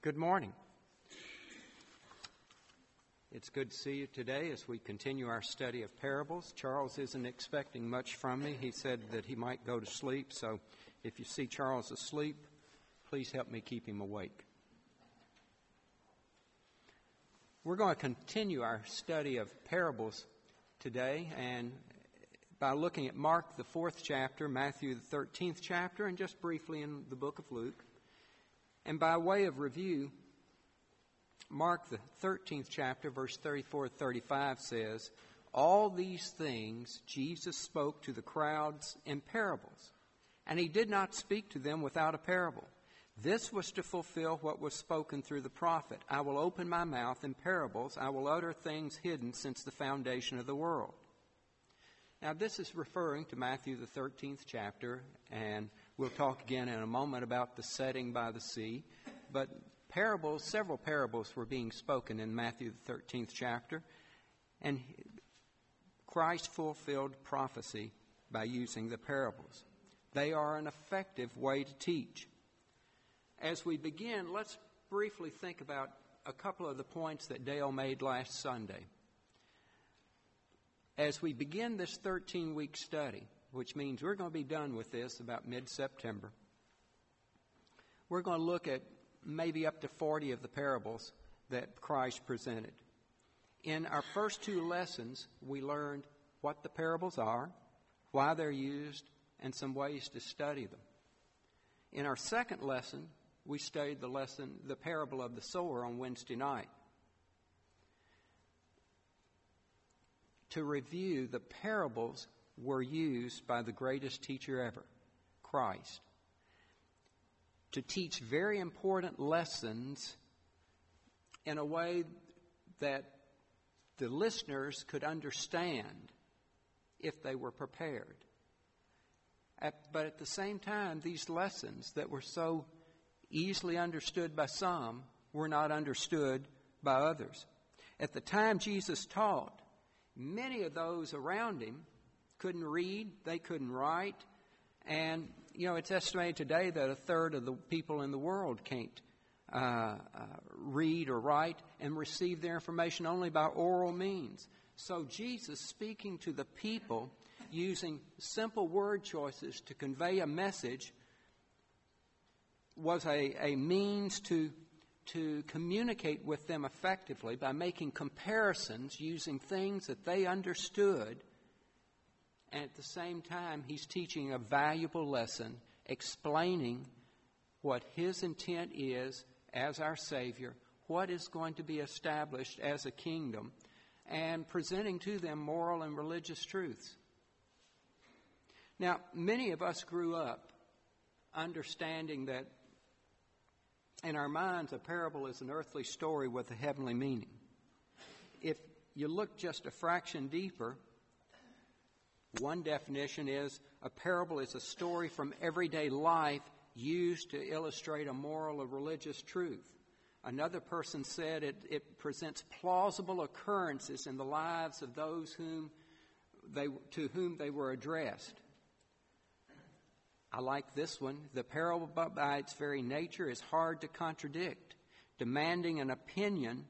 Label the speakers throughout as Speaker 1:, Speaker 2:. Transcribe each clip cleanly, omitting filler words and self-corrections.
Speaker 1: Good morning. It's good to see you today as we continue our study of parables. Charles isn't expecting much from me. He said that he might go to sleep, so if you see Charles asleep, please help me keep him awake. We're going to continue our study of parables today, and by looking at Mark, the 4th chapter, Matthew, the 13th chapter, and just briefly in the book of Luke. And by way of review, Mark, the 13th chapter, verse 34-35 says, "All these things Jesus spoke to the crowds in parables, and he did not speak to them without a parable. This was to fulfill what was spoken through the prophet. I will open my mouth in parables. I will utter things hidden since the foundation of the world." Now, this is referring to Matthew, the 13th chapter, and we'll talk again in a moment about the setting by the sea. But several parables were being spoken in Matthew, the 13th chapter, and Christ fulfilled prophecy by using the parables. They are an effective way to teach. As we begin, let's briefly think about a couple of the points that Dale made last Sunday. As we begin this 13-week study, which means we're going to be done with this about mid-September, we're going to look at maybe up to 40 of the parables that Christ presented. In our first two lessons, we learned what the parables are, why they're used, and some ways to study them. In our second lesson, we studied the parable of the sower on Wednesday night. To review, the parables were used by the greatest teacher ever, Christ, to teach very important lessons in a way that the listeners could understand if they were prepared. But at the same time, these lessons that were so easily understood by some were not understood by others. At the time Jesus taught, many of those around him couldn't read, they couldn't write, and, it's estimated today that a third of the people in the world can't read or write and receive their information only by oral means. So Jesus, speaking to the people, using simple word choices to convey a message, was a means to communicate with them effectively by making comparisons using things that they understood. And at the same time, he's teaching a valuable lesson, explaining what his intent is as our Savior, what is going to be established as a kingdom, and presenting to them moral and religious truths. Now, many of us grew up understanding that in our minds, a parable is an earthly story with a heavenly meaning. If you look just a fraction deeper, one definition is a parable is a story from everyday life used to illustrate a moral or religious truth. Another person said it presents plausible occurrences in the lives of those to whom they were addressed. I like this one. The parable by its very nature is hard to contradict, demanding an opinion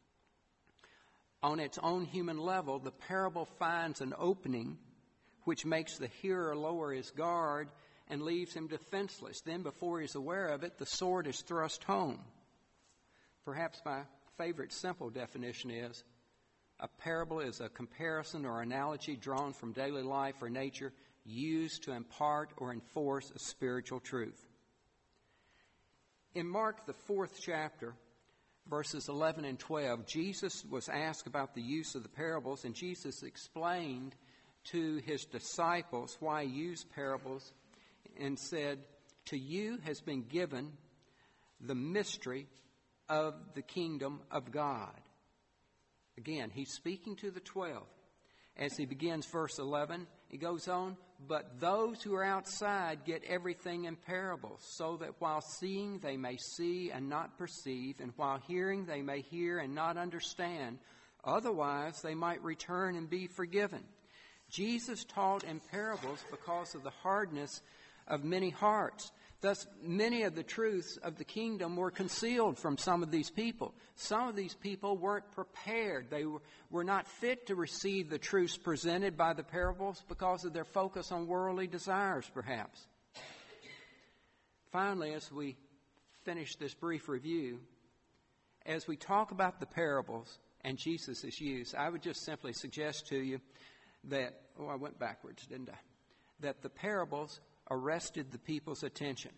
Speaker 1: on its own human level. The parable finds an opening which makes the hearer lower his guard and leaves him defenseless. Then, before he's aware of it, the sword is thrust home. Perhaps my favorite simple definition is a parable is a comparison or analogy drawn from daily life or nature used to impart or enforce a spiritual truth. In Mark, the 4th chapter, verses 11 and 12, Jesus was asked about the use of the parables, and Jesus explained to his disciples why he used parables and said, "To you has been given the mystery of the kingdom of God." Again, he's speaking to the 12. As he begins verse 11, he goes on, "But those who are outside get everything in parables, so that while seeing they may see and not perceive, and while hearing they may hear and not understand. Otherwise they might return and be forgiven." Jesus taught in parables because of the hardness of many hearts. Thus, many of the truths of the kingdom were concealed from some of these people. Some of these people weren't prepared. They were not fit to receive the truths presented by the parables because of their focus on worldly desires, perhaps. Finally, as we finish this brief review, as we talk about the parables and Jesus' use, I would just simply suggest to you that, I went backwards, didn't I? That the parables arrested the people's attention.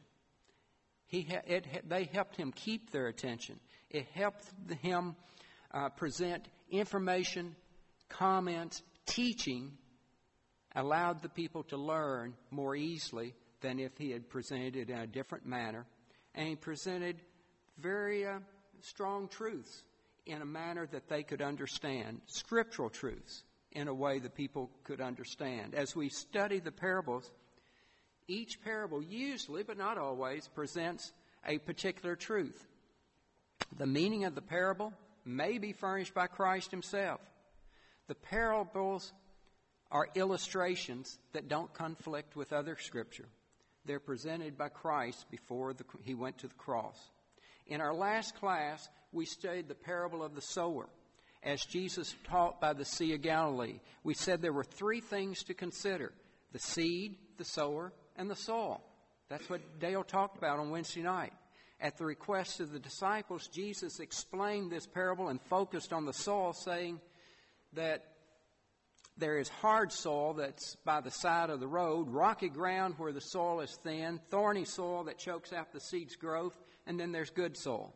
Speaker 1: They helped him keep their attention. It helped him present information, comments, teaching, allowed the people to learn more easily than if he had presented it in a different manner. And he presented very strong truths in a manner that they could understand, scriptural truths in a way that people could understand. As we study the parables, each parable usually, but not always, presents a particular truth. The meaning of the parable may be furnished by Christ himself. The parables are illustrations that don't conflict with other scripture. They're presented by Christ before he went to the cross. In our last class, we studied the parable of the sower. As Jesus taught by the Sea of Galilee, we said there were three things to consider: the seed, the sower, and the soil. That's what Dale talked about on Wednesday night. At the request of the disciples, Jesus explained this parable and focused on the soil, saying that there is hard soil that's by the side of the road, rocky ground where the soil is thin, thorny soil that chokes out the seed's growth, and then there's good soil.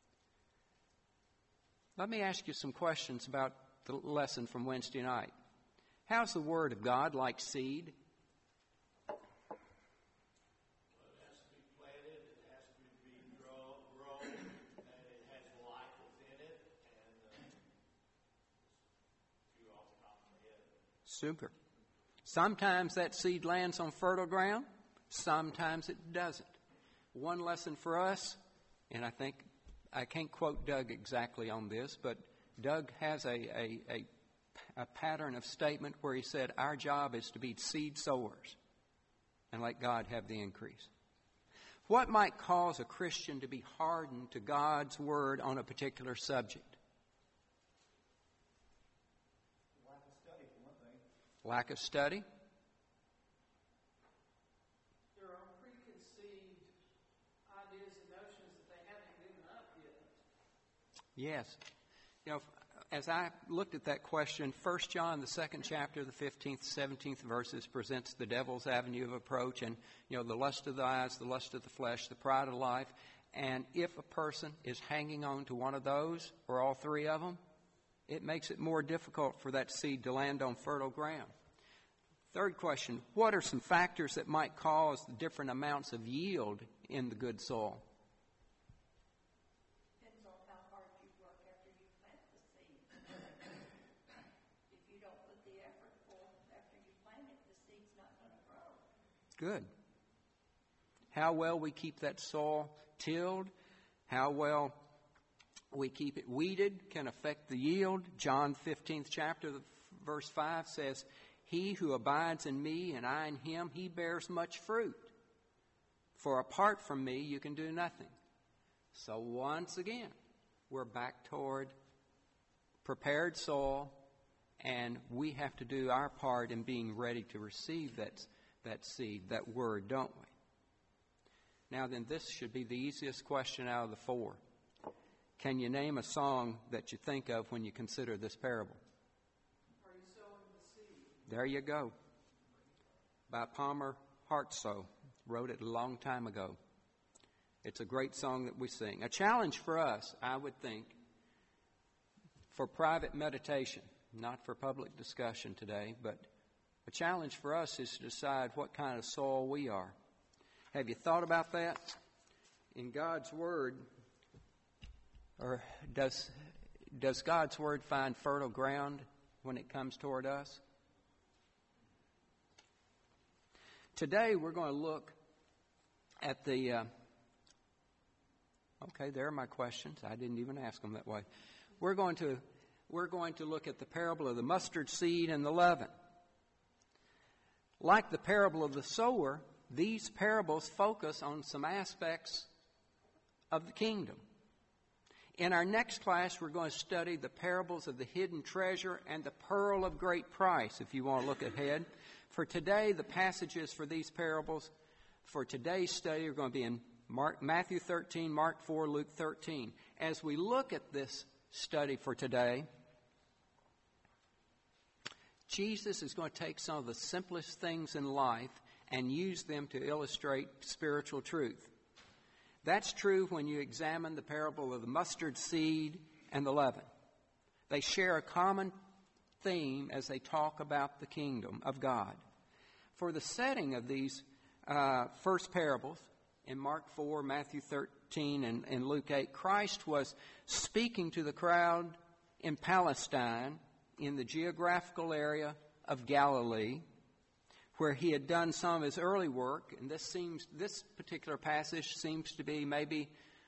Speaker 1: Let me ask you some questions about the lesson from Wednesday night. How's the Word of God like seed? Super. Sometimes that seed lands on fertile ground. Sometimes it doesn't. One lesson for us, and I think I can't quote Doug exactly on this, but Doug has a pattern of statement where he said, our job is to be seed sowers and let God have the increase. What might cause a Christian to be hardened to God's Word on a particular subject? Lack of study.
Speaker 2: There are preconceived ideas and notions that they haven't given up yet.
Speaker 1: Yes. You know, as I looked at that question, 1 John, the 2nd chapter, the 15th, 17th verses presents the devil's avenue of approach and, the lust of the eyes, the lust of the flesh, the pride of life. And if a person is hanging on to one of those or all three of them, it makes it more difficult for that seed to land on fertile ground. Third question, what are some factors that might cause different amounts of yield in the good soil?
Speaker 3: Depends on how hard you work after you plant the seed. If you don't put the effort forth after you plant it, the seed's not going to grow.
Speaker 1: Good. How well we keep that soil tilled, how well we keep it weeded can affect the yield. John 15th chapter, verse 5 says, he who abides in me and I in him, he bears much fruit. For apart from me, you can do nothing. So once again, we're back toward prepared soil, and we have to do our part in being ready to receive that seed, that word, don't we? Now then, this should be the easiest question out of the four. Can you name a song that you think of when you consider this parable?
Speaker 2: Are you sowing the seed?
Speaker 1: There you go. By Palmer Hartsoe. Wrote it a long time ago. It's a great song that we sing. A challenge for us, I would think, for private meditation, not for public discussion today, but a challenge for us is to decide what kind of soil we are. Have you thought about that? In God's Word, or does God's Word find fertile ground when it comes toward us? Today we're going to look at the... Okay, there are my questions. I didn't even ask them that way. We're going to look at the parable of the mustard seed and the leaven. Like the parable of the sower, these parables focus on some aspects of the kingdom. In our next class, we're going to study the parables of the hidden treasure and the pearl of great price, if you want to look ahead. For today, the passages for these parables for today's study are going to be in Matthew 13, Mark 4, Luke 13. As we look at this study for today, Jesus is going to take some of the simplest things in life and use them to illustrate spiritual truth. That's true when you examine the parable of the mustard seed and the leaven. They share a common theme as they talk about the kingdom of God. For the setting of these first parables, in Mark 4, Matthew 13, and Luke 8, Christ was speaking to the crowd in Palestine, in the geographical area of Galilee, where he had done some of his early work, and this particular passage seems to be maybe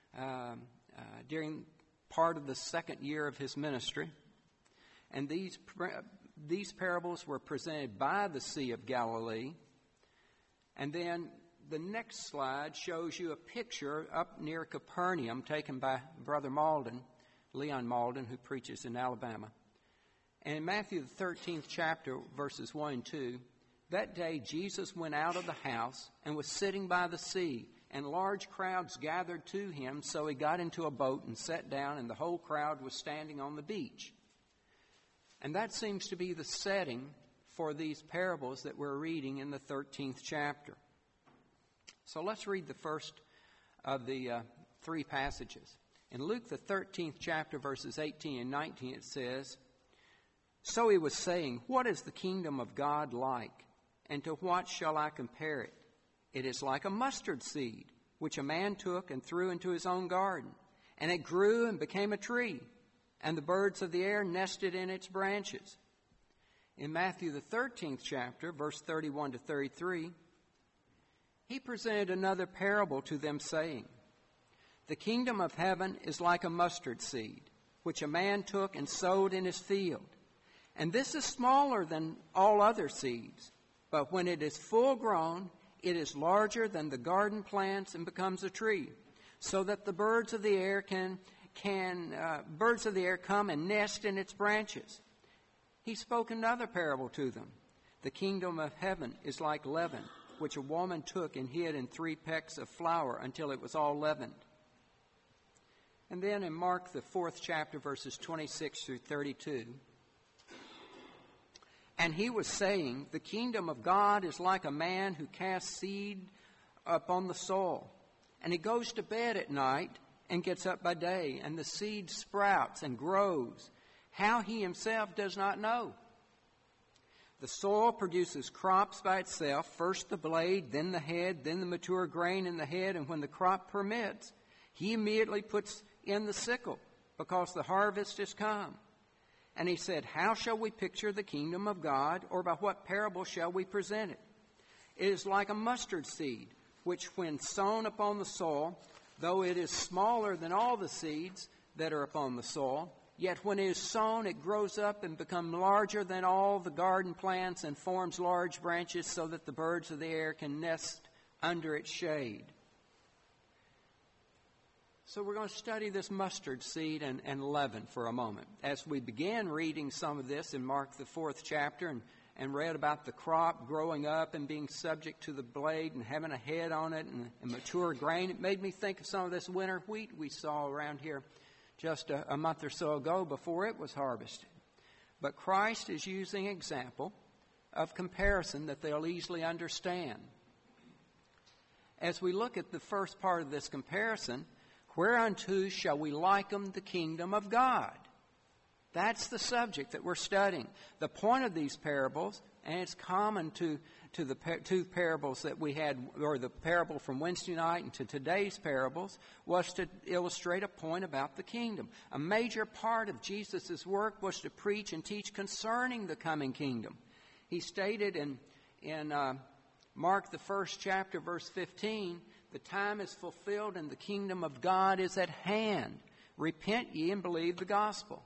Speaker 1: during part of the second year of his ministry. And these parables were presented by the Sea of Galilee. And then the next slide shows you a picture up near Capernaum taken by Brother Malden, Leon Malden, who preaches in Alabama. And in Matthew the 13th chapter, verses 1 and 2, that day Jesus went out of the house and was sitting by the sea, and large crowds gathered to him, so he got into a boat and sat down, and the whole crowd was standing on the beach. And that seems to be the setting for these parables that we're reading in the 13th chapter. So let's read the first of the three passages. In Luke the 13th chapter, verses 18 and 19, it says, "So he was saying, 'What is the kingdom of God like? And to what shall I compare it? It is like a mustard seed, which a man took and threw into his own garden. And it grew and became a tree, and the birds of the air nested in its branches.'" In Matthew the 13th chapter, verse 31 to 33, he presented another parable to them, saying, "The kingdom of heaven is like a mustard seed, which a man took and sowed in his field. And this is smaller than all other seeds, but when it is full grown, it is larger than the garden plants and becomes a tree, so that the birds of the air come and nest in its branches." He spoke another parable to them. "The kingdom of heaven is like leaven, which a woman took and hid in 3 pecks of flour until it was all leavened." And then in Mark, the 4th chapter, verses 26 through 32, "And he was saying, 'The kingdom of God is like a man who casts seed upon the soil. And he goes to bed at night and gets up by day, and the seed sprouts and grows. How he himself does not know. The soil produces crops by itself, first the blade, then the head, then the mature grain in the head, and when the crop permits, he immediately puts in the sickle, because the harvest is come.' And he said, 'How shall we picture the kingdom of God, or by what parable shall we present it? It is like a mustard seed, which when sown upon the soil, though it is smaller than all the seeds that are upon the soil, yet when it is sown, it grows up and becomes larger than all the garden plants and forms large branches, so that the birds of the air can nest under its shade.'" So we're going to study this mustard seed and leaven for a moment. As we began reading some of this in Mark the 4th chapter and read about the crop growing up and being subject to the blade and having a head on it and mature grain, it made me think of some of this winter wheat we saw around here just a month or so ago before it was harvested. But Christ is using an example of comparison that they'll easily understand. As we look at the first part of this comparison, whereunto shall we liken the kingdom of God? That's the subject that we're studying. The point of these parables, and it's common to the two parables that we had, or the parable from Wednesday night and to today's parables, was to illustrate a point about the kingdom. A major part of Jesus' work was to preach and teach concerning the coming kingdom. He stated in Mark the 1st chapter, verse 15, "The time is fulfilled and the kingdom of God is at hand. Repent ye and believe the gospel."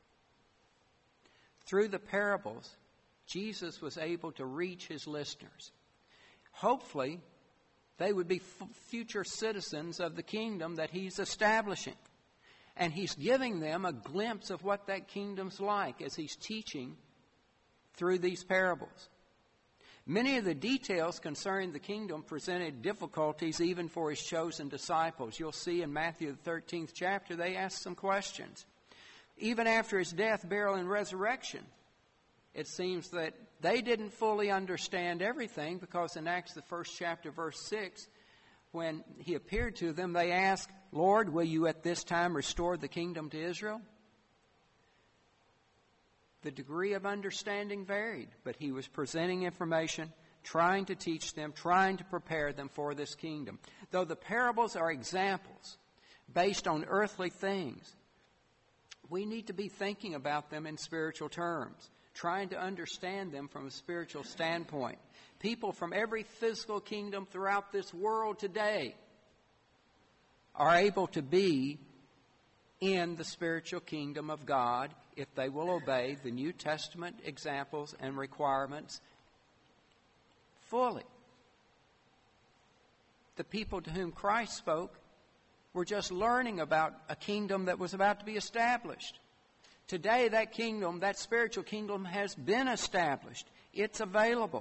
Speaker 1: Through the parables, Jesus was able to reach his listeners. Hopefully, They would be future citizens of the kingdom that He's establishing. And He's giving them a glimpse of what that kingdom's like as He's teaching through these parables. Many of the details concerning the kingdom presented difficulties even for His chosen disciples. You'll see in Matthew the 13th chapter, they asked some questions. Even after His death, burial, and resurrection, it seems that they didn't fully understand everything, because in Acts the 1st chapter, verse 6, when He appeared to them, they asked, "Lord, will you at this time restore the kingdom to Israel?" The degree of understanding varied, but He was presenting information, trying to teach them, trying to prepare them for this kingdom. Though the parables are examples based on earthly things, we need to be thinking about them in spiritual terms, trying to understand them from a spiritual standpoint. People from every physical kingdom throughout this world today are able to be in the spiritual kingdom of God if they will obey the New Testament examples and requirements fully. The people to whom Christ spoke were just learning about a kingdom that was about to be established. Today, that kingdom, that spiritual kingdom, has been established. It's available.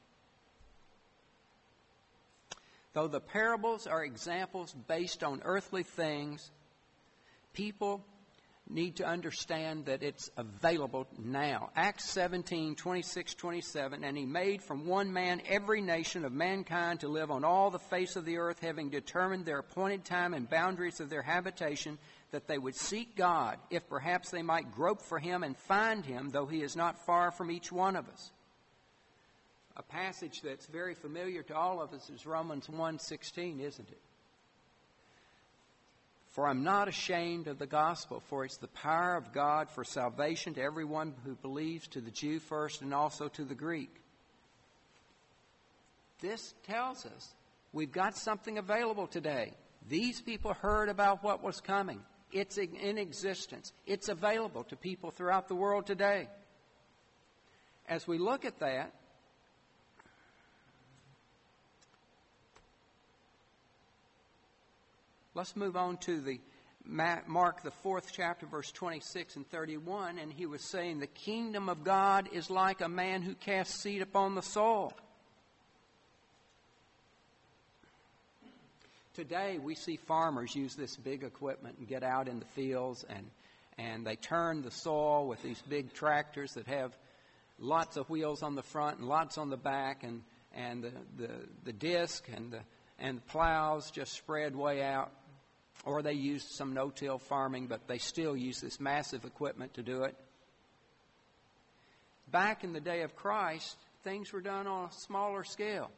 Speaker 1: Though the parables are examples based on earthly things, people need to understand that it's available now. Acts 17, 26, 27, "And He made from one man every nation of mankind to live on all the face of the earth, having determined their appointed time and boundaries of their habitation, that they would seek God, if perhaps they might grope for Him and find Him, though He is not far from each one of us." A passage that's very familiar to all of us is Romans 1:16, isn't it? "For I'm not ashamed of the gospel, for it's the power of God for salvation to everyone who believes, to the Jew first and also to the Greek." This tells us we've got something available today. These people heard about what was coming. It's in existence. It's available to people throughout the world today. As we look at that, let's move on to the Mark, the 4th chapter, verse 26 and 31. And he was saying, "The kingdom of God is like a man who casts seed upon the soil." Today, we see farmers use this big equipment and get out in the fields, and they turn the soil with these big tractors that have lots of wheels on the front and lots on the back, and the disc and the plows just spread way out. Or they use some no-till farming, but they still use this massive equipment to do it. Back in the day of Christ, things were done on a smaller scale.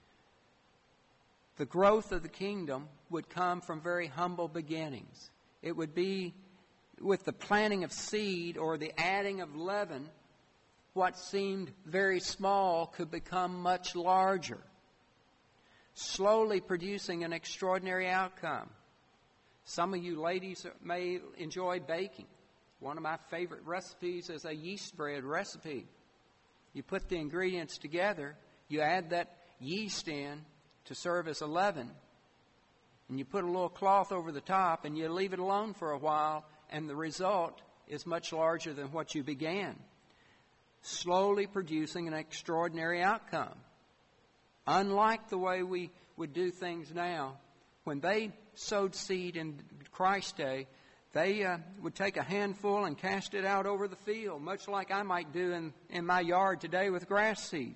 Speaker 1: The growth of the kingdom would come from very humble beginnings. It would be with the planting of seed or the adding of leaven, what seemed very small could become much larger, slowly producing an extraordinary outcome. Some of you ladies may enjoy baking. One of my favorite recipes is a yeast bread recipe. You put the ingredients together, you add that yeast in to serve as a leaven, and you put a little cloth over the top, and you leave it alone for a while, and the result is much larger than what you began, slowly producing an extraordinary outcome. Unlike the way we would do things now, when they sowed seed in Christ's day, they would take a handful and cast it out over the field, much like I might do in my yard today with grass seed.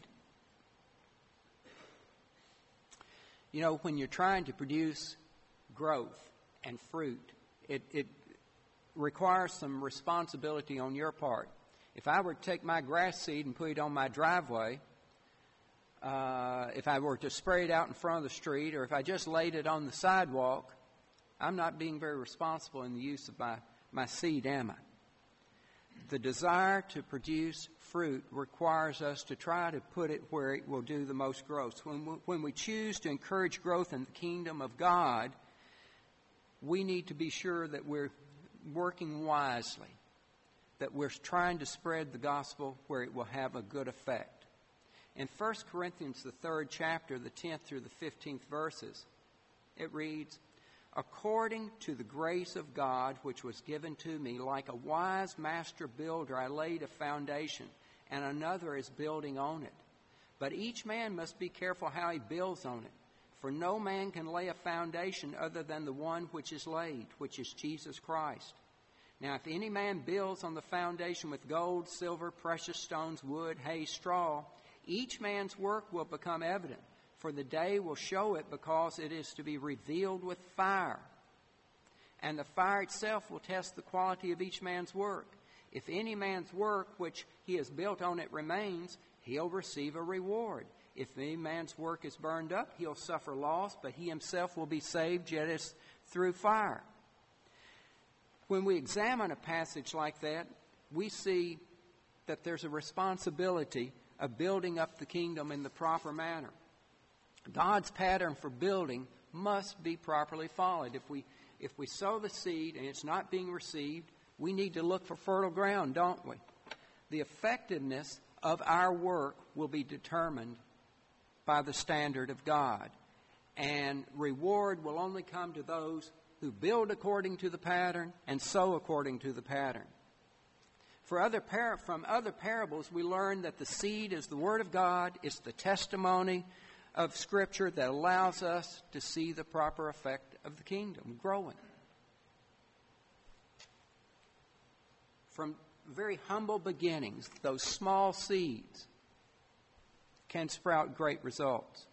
Speaker 1: You know, when you're trying to produce growth and fruit, it requires some responsibility on your part. If I were to take my grass seed and put it on my driveway, if I were to spray it out in front of the street, or if I just laid it on the sidewalk, I'm not being very responsible in the use of my seed, am I? The desire to produce fruit requires us to try to put it where it will do the most growth. When we choose to encourage growth in the kingdom of God, we need to be sure that we're working wisely, that we're trying to spread the gospel where it will have a good effect. In 1 Corinthians, the 3rd chapter, the 10th through the 15th verses, it reads, "According to the grace of God which was given to me, like a wise master builder, I laid a foundation, and another is building on it. But each man must be careful how he builds on it. For no man can lay a foundation other than the one which is laid, which is Jesus Christ. Now if any man builds on the foundation with gold, silver, precious stones, wood, hay, straw, each man's work will become evident, for the day will show it, because it is to be revealed with fire. And the fire itself will test the quality of each man's work. If any man's work which he has built on it remains, he'll receive a reward. If any man's work is burned up, he'll suffer loss, but he himself will be saved, yet as through fire." When we examine a passage like that, we see that there's a responsibility of building up the kingdom in the proper manner. God's pattern for building must be properly followed. If we sow the seed and it's not being received, we need to look for fertile ground, don't we? The effectiveness of our work will be determined by the standard of God. And reward will only come to those who build according to the pattern and sow according to the pattern. From other parables, we learn that the seed is the Word of God. It's the testimony of Scripture that allows us to see the proper effect of the kingdom growing. From very humble beginnings, those small seeds can sprout great results.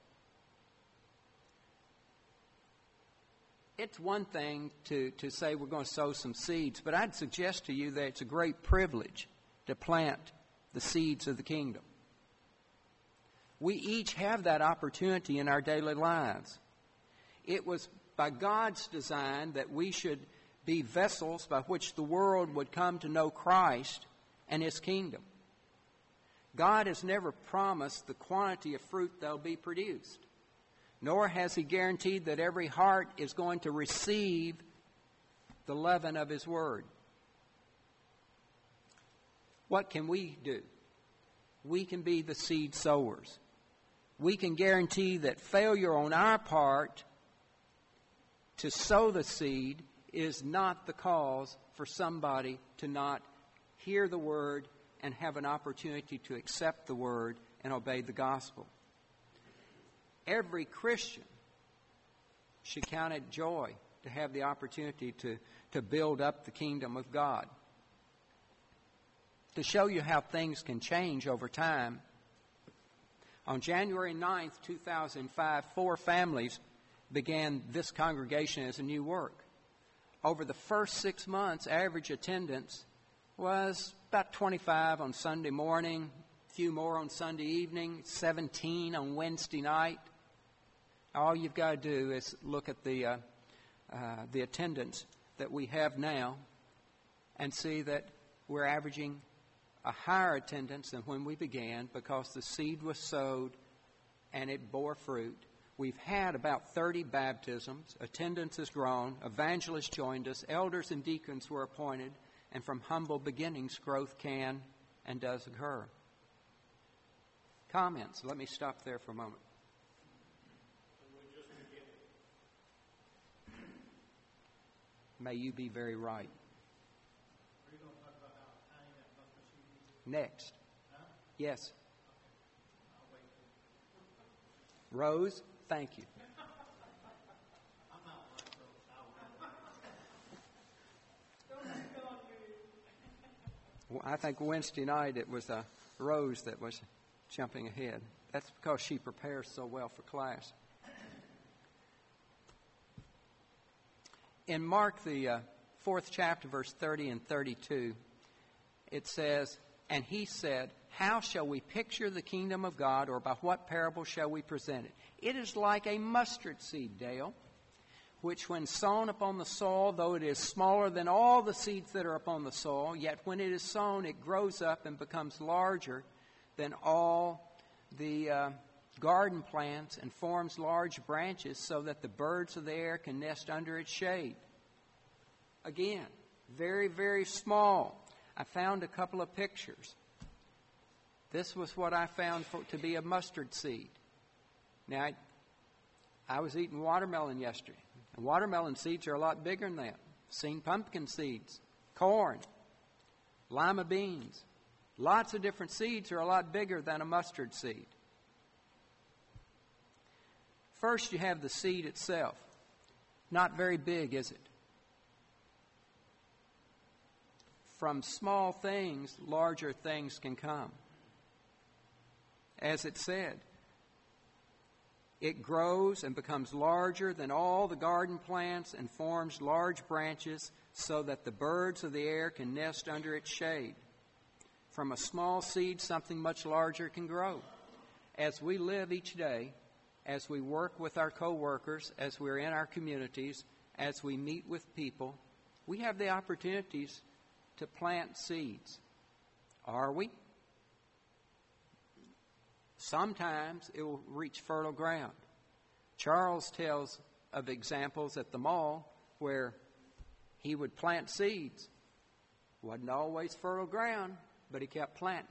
Speaker 1: It's one thing to say we're going to sow some seeds, but I'd suggest to you that it's a great privilege to plant the seeds of the kingdom. We each have that opportunity in our daily lives. It was by God's design that we should be vessels by which the world would come to know Christ and His kingdom. God has never promised the quantity of fruit that will be produced, nor has He guaranteed that every heart is going to receive the leaven of His Word. What can we do? We can be the seed sowers. We can guarantee that failure on our part to sow the seed is not the cause for somebody to not hear the Word and have an opportunity to accept the Word and obey the gospel. Every Christian should count it joy to have the opportunity to build up the kingdom of God. To show you how things can change over time, on January 9th, 2005, 4 families began this congregation as a new work. Over the first 6 months, average attendance was about 25 on Sunday morning, a few more on Sunday evening, 17 on Wednesday night. All you've got to do is look at the attendance that we have now and see that we're averaging a higher attendance than when we began, because the seed was sowed and it bore fruit. We've had about 30 baptisms. Attendance has grown. Evangelists joined us. Elders and deacons were appointed. And from humble beginnings, growth can and does occur. Comments? Let me stop there for a moment. May you be very right. Next. Yes. Rose, thank you. Well, I think Wednesday night it was Rose that was jumping ahead. That's because she prepares so well for class. In Mark, the 4th chapter, verse 30 and 32, it says, "And he said, how shall we picture the kingdom of God, or by what parable shall we present it? It is like a mustard seed, Dale, which when sown upon the soil, though it is smaller than all the seeds that are upon the soil, yet when it is sown, it grows up and becomes larger than all the garden plants and forms large branches, so that the birds of the air can nest under its shade." Again, very, very small. I found a couple of pictures. This was what I found to be a mustard seed. Now, I was eating watermelon yesterday. And watermelon seeds are a lot bigger than that. I've seen pumpkin seeds, corn, lima beans. Lots of different seeds are a lot bigger than a mustard seed. First, you have the seed itself. Not very big, is it? From small things, larger things can come. As it said, it grows and becomes larger than all the garden plants and forms large branches so that the birds of the air can nest under its shade. From a small seed, something much larger can grow. As we live each day, as we work with our co-workers, as we're in our communities, as we meet with people, we have the opportunities to plant seeds. Are we? Sometimes it will reach fertile ground. Charles tells of examples at the mall where he would plant seeds. Wasn't always fertile ground, but he kept planting.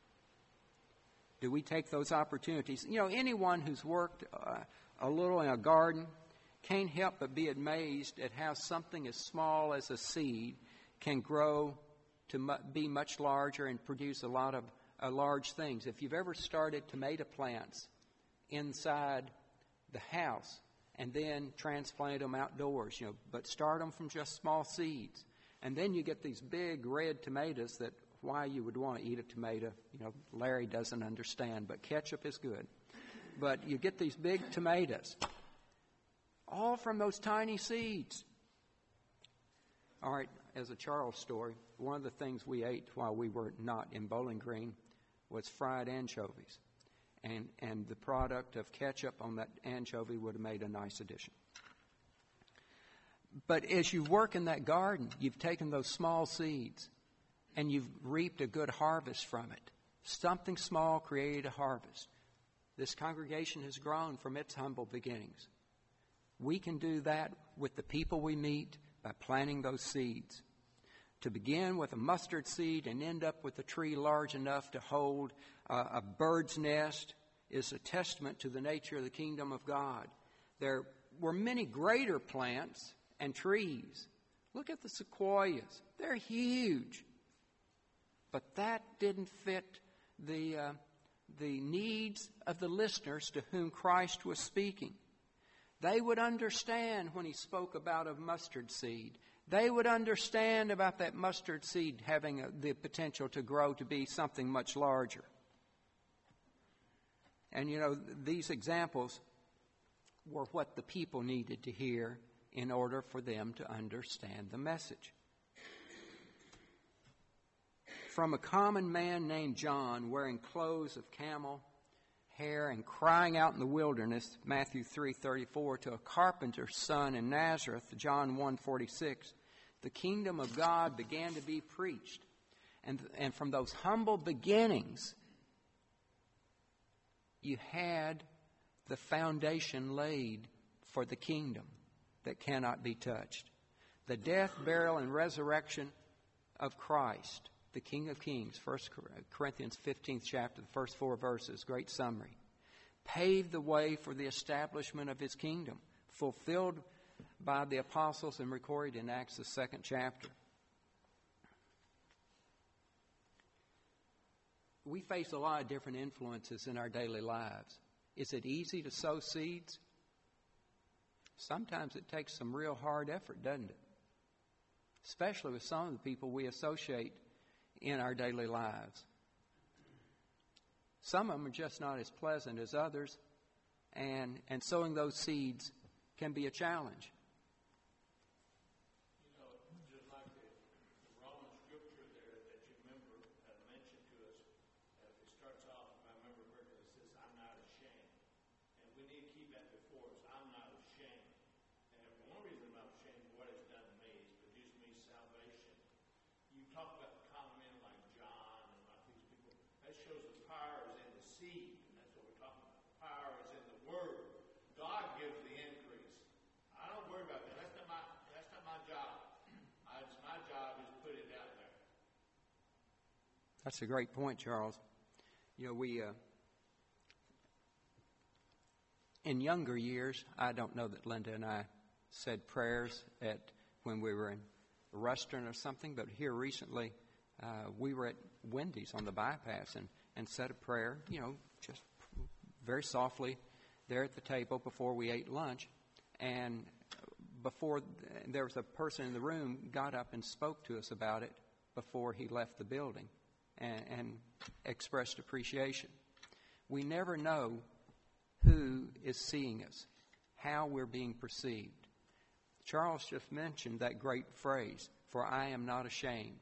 Speaker 1: Do we take those opportunities? You know, anyone who's worked a little in a garden can't help but be amazed at how something as small as a seed can grow to be much larger and produce a lot of large things. If you've ever started tomato plants inside the house and then transplant them outdoors, but start them from just small seeds, and then you get these big red tomatoes that why you would want to eat a tomato, Larry doesn't understand, but ketchup is good. But you get these big tomatoes, all from those tiny seeds. All right, as a Charles story, one of the things we ate while we were not in Bowling Green was fried anchovies. And the product of ketchup on that anchovy would have made a nice addition. But as you work in that garden, you've taken those small seeds and you've reaped a good harvest from it. Something small created a harvest. This congregation has grown from its humble beginnings. We can do that with the people we meet by planting those seeds. To begin with a mustard seed and end up with a tree large enough to hold a bird's nest is a testament to the nature of the kingdom of God. There were many greater plants and trees. Look at the sequoias. They're huge. But that didn't fit the needs of the listeners to whom Christ was speaking. They would understand when he spoke about a mustard seed. They would understand about that mustard seed having the potential to grow to be something much larger. And these examples were what the people needed to hear in order for them to understand the message. From a common man named John, wearing clothes of camel hair and crying out in the wilderness, Matthew 3:34, to a carpenter's son in Nazareth, John 1:46, the kingdom of God began to be preached. And from those humble beginnings, you had the foundation laid for the kingdom that cannot be touched. The death, burial, and resurrection of Christ, the King of Kings, 1 Corinthians 15th chapter, the first 4 verses, great summary, paved the way for the establishment of his kingdom, fulfilled by the apostles and recorded in Acts, the 2nd chapter. We face a lot of different influences in our daily lives. Is it easy to sow seeds? Sometimes it takes some real hard effort, doesn't it? Especially with some of the people we associate in our daily lives. Some of them are just not as pleasant as others, and sowing those seeds can be a challenge.
Speaker 4: Just like the Roman scripture there that you remember mentioned to us, it starts off, if I remember correctly, it says, I'm not ashamed. And we need to keep that before us. I'm not ashamed. And one reason I'm not ashamed of what it's done to me is produced me salvation. You talk about the common men like John and like these people. That shows the power is in the seed. And that's what we're talking about. The power is in the word. God gives the increase. I don't worry about that. That's not my job. My job is to put it out there.
Speaker 1: That's a great point, Charles. We in younger years, I don't know that Linda and I said prayers when we were in a restaurant or something, but here recently we were at Wendy's on the bypass and said a prayer, just very softly there at the table before we ate lunch. And before there was a person in the room got up and spoke to us about it before he left the building and expressed appreciation. We never know who is seeing us, how we're being perceived. Charles just mentioned that great phrase, "For I am not ashamed."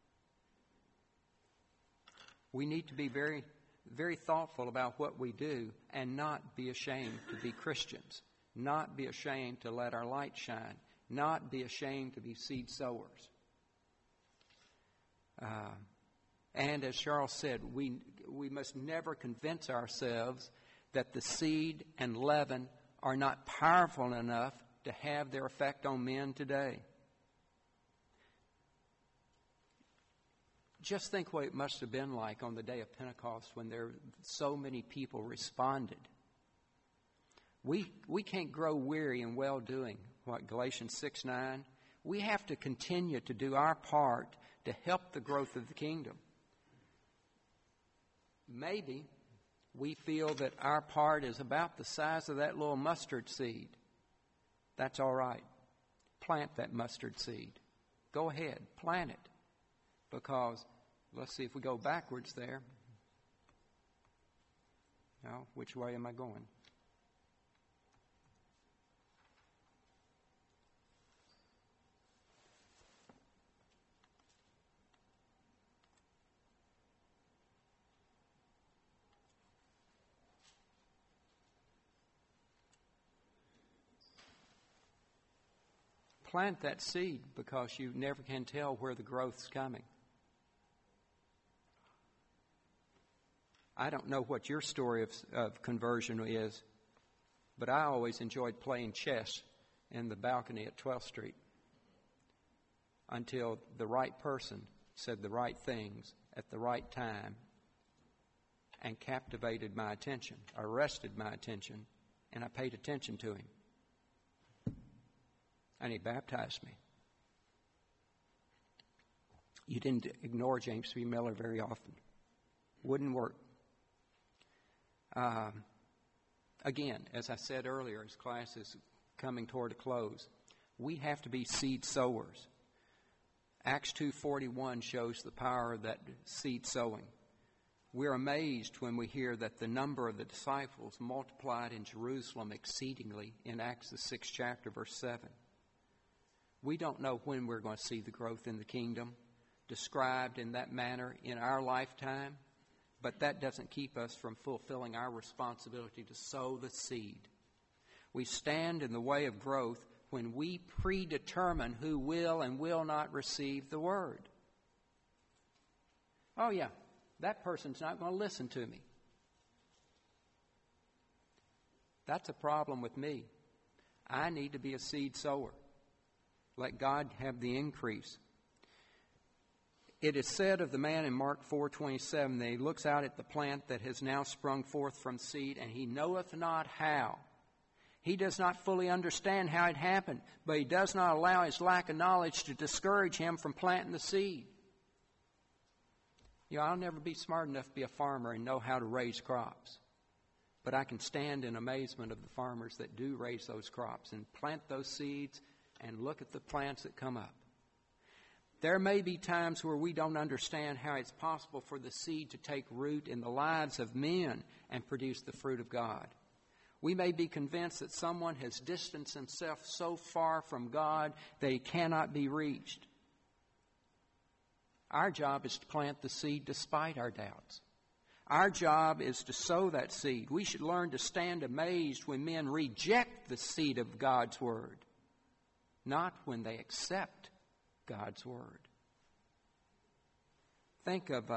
Speaker 1: We need to be very, very thoughtful about what we do and not be ashamed to be Christians, not be ashamed to let our light shine, not be ashamed to be seed sowers. And as Charles said, we must never convince ourselves that the seed and leaven are not powerful enough to have their effect on men today. Just think what it must have been like on the day of Pentecost when so many people responded. We can't grow weary in well-doing. Galatians 6:9. We have to continue to do our part to help the growth of the kingdom. Maybe we feel that our part is about the size of that little mustard seed. That's all right. Plant that mustard seed. Go ahead, plant it. Because, let's see if we go backwards there. Now, which way am I going? Plant that seed because you never can tell where the growth's coming. I don't know what your story of conversion is, but I always enjoyed playing chess in the balcony at 12th Street until the right person said the right things at the right time and captivated my attention, arrested my attention, and I paid attention to him. And he baptized me. You didn't ignore James B. Miller very often. Wouldn't work. Again, as I said earlier, as class is coming toward a close, we have to be seed sowers. Acts 2:41 shows the power of that seed sowing. We're amazed when we hear that the number of the disciples multiplied in Jerusalem exceedingly in Acts the 6th chapter, verse 7. We don't know when we're going to see the growth in the kingdom described in that manner in our lifetime, but that doesn't keep us from fulfilling our responsibility to sow the seed. We stand in the way of growth when we predetermine who will and will not receive the word. Oh yeah, that person's not going to listen to me. That's a problem with me. I need to be a seed sower. Let God have the increase. It is said of the man in Mark 4:27 that he looks out at the plant that has now sprung forth from seed, and he knoweth not how. He does not fully understand how it happened, but he does not allow his lack of knowledge to discourage him from planting the seed. I'll never be smart enough to be a farmer and know how to raise crops. But I can stand in amazement of the farmers that do raise those crops and plant those seeds and look at the plants that come up. There may be times where we don't understand how it's possible for the seed to take root in the lives of men and produce the fruit of God. We may be convinced that someone has distanced himself so far from God that he cannot be reached. Our job is to plant the seed despite our doubts. Our job is to sow that seed. We should learn to stand amazed when men reject the seed of God's word, not when they accept God's word. Think of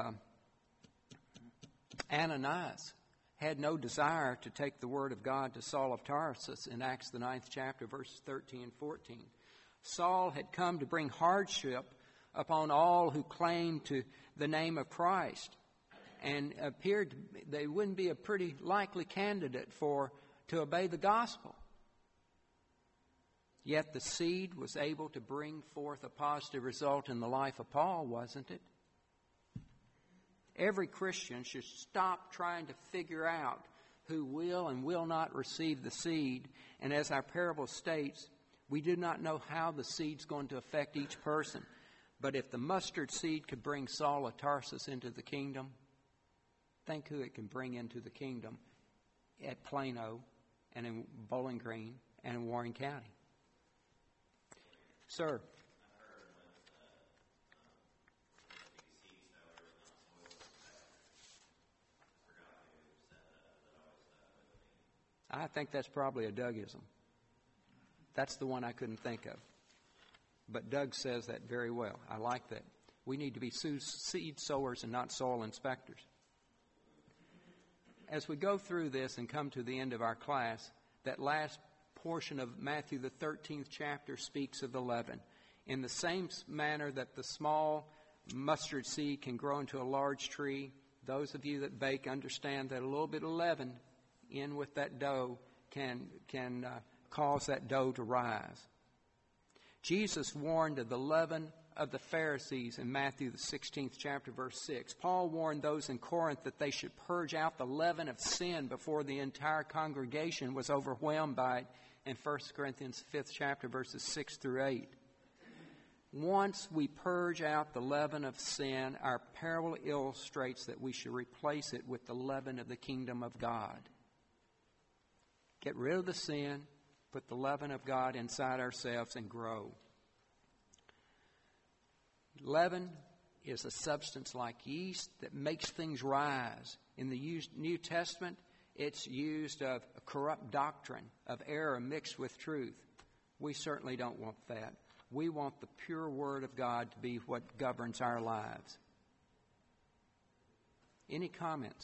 Speaker 1: Ananias. Had no desire to take the word of God to Saul of Tarsus in Acts the 9th chapter, verses 13 and 14. Saul had come to bring hardship upon all who claimed to the name of Christ. and appeared they wouldn't be a pretty likely candidate to obey the gospel. Yet the seed was able to bring forth a positive result in the life of Paul, wasn't it? Every Christian should stop trying to figure out who will and will not receive the seed. And as our parable states, we do not know how the seed's going to affect each person. But if the mustard seed could bring Saul of Tarsus into the kingdom, think who it can bring into the kingdom at Plano and in Bowling Green and in Warren County. Sir. I think that's probably a Dougism. That's the one I couldn't think of. But Doug says that very well. I like that. We need to be seed sowers and not soil inspectors. As we go through this and come to the end of our class, that last portion of Matthew, the 13th chapter, speaks of the leaven. In the same manner that the small mustard seed can grow into a large tree, those of you that bake understand that a little bit of leaven in with that dough can cause that dough to rise. Jesus warned of the leaven of the Pharisees in Matthew, the 16th chapter, verse 6. Paul warned those in Corinth that they should purge out the leaven of sin before the entire congregation was overwhelmed by it in 1 Corinthians 5th chapter, verses 6 through 8. Once we purge out the leaven of sin, our parable illustrates that we should replace it with the leaven of the kingdom of God. Get rid of the sin, put the leaven of God inside ourselves, and grow. Leaven is a substance like yeast that makes things rise. In the New Testament, it's used of a corrupt doctrine, of error mixed with truth. We certainly don't want that. We want the pure Word of God to be what governs our lives. Any comments?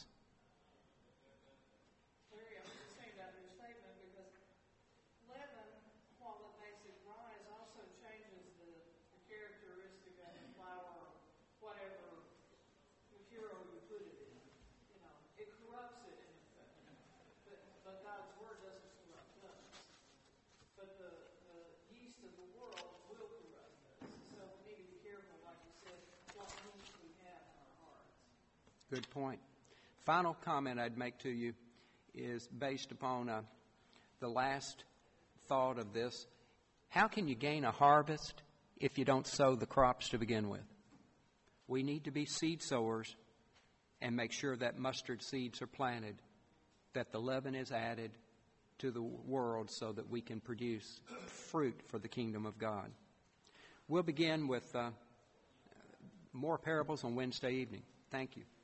Speaker 1: Good point. Final comment I'd make to you is based upon the last thought of this. How can you gain a harvest if you don't sow the crops to begin with? We need to be seed sowers and make sure that mustard seeds are planted, that the leaven is added to the world so that we can produce fruit for the kingdom of God. We'll begin with more parables on Wednesday evening. Thank you.